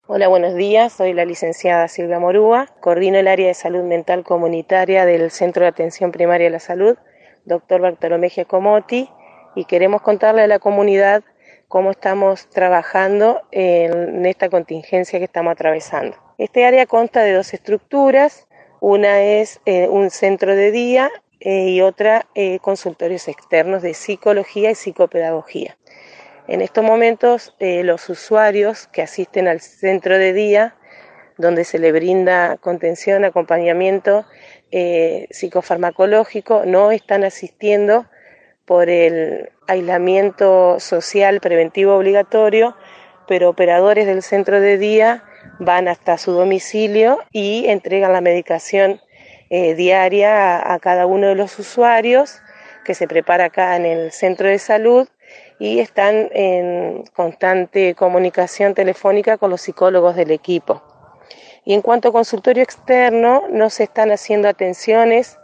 Hola, buenos días. Soy la licenciada Silvia Morúa. Coordino el área de salud mental comunitaria del Centro de Atención Primaria de la Salud, Dr. Bartolomé Giacomotti, y queremos contarle a la comunidad cómo estamos trabajando en esta contingencia que estamos atravesando. Este área consta de dos estructuras. Una es un centro de día y otra consultorios externos de psicología y psicopedagogía. En estos momentos, los usuarios que asisten al centro de día, donde se le brinda contención, acompañamiento psicofarmacológico, no están asistiendo por el aislamiento social preventivo obligatorio, pero operadores del centro de día van hasta su domicilio y entregan la medicación diaria a cada uno de los usuarios, que se prepara acá en el centro de salud, y están en constante comunicación telefónica con los psicólogos del equipo. Y en cuanto a consultorio externo, no se están haciendo atenciones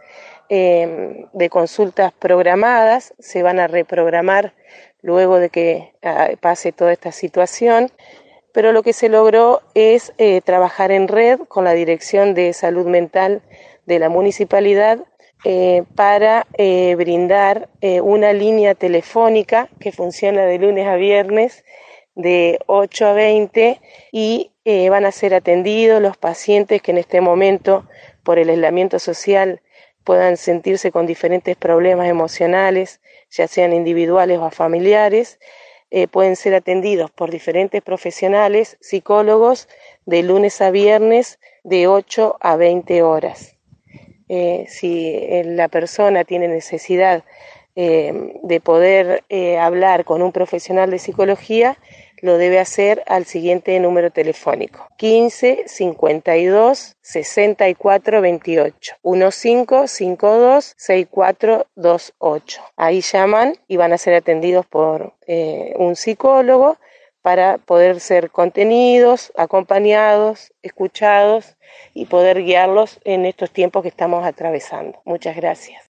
de consultas programadas, se van a reprogramar luego de que pase toda esta situación, pero lo que se logró es trabajar en red con la Dirección de Salud Mental de la Municipalidad para brindar una línea telefónica que funciona de lunes a viernes de 8 a 20 y van a ser atendidos los pacientes que en este momento, por el aislamiento social, puedan sentirse con diferentes problemas emocionales, ya sean individuales o familiares. Pueden ser atendidos por diferentes profesionales, psicólogos, de lunes a viernes de 8 a 20 horas. Si la persona tiene necesidad de poder hablar con un profesional de psicología, lo debe hacer al siguiente número telefónico: 15 52 64 28 1552 6428. Ahí llaman y van a ser atendidos por un psicólogo para poder ser contenidos, acompañados, escuchados y poder guiarlos en estos tiempos que estamos atravesando. Muchas gracias.